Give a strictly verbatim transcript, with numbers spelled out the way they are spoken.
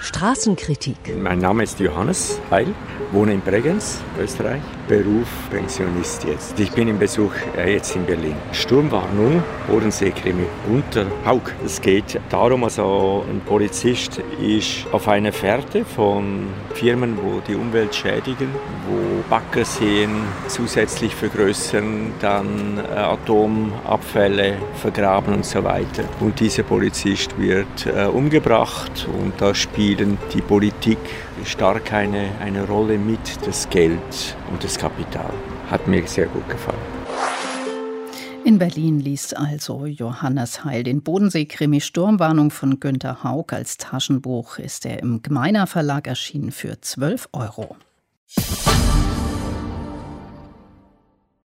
Straßenkritik. Mein Name ist Johannes Heil, wohne in Bregenz, Österreich. Beruf Pensionist jetzt. Ich bin im Besuch äh, jetzt in Berlin. Sturmwarnung, Bodensee-Krimi, Gunter Haug. Es geht darum, also ein Polizist ist auf einer Fährte von Firmen, wo die Umwelt schädigen, wo Baggerseen zusätzlich vergrößern, dann äh, Atomabfälle vergraben und so weiter. Und dieser Polizist wird äh, umgebracht und da spielen die Politik stark eine, eine Rolle mit, das Geld und das Kapital. Hat mir sehr gut gefallen. In Berlin liest also Johannes Heil den Bodensee-Krimi Sturmwarnung von Günter Haug. Als Taschenbuch ist er im Gmeiner Verlag erschienen für zwölf Euro.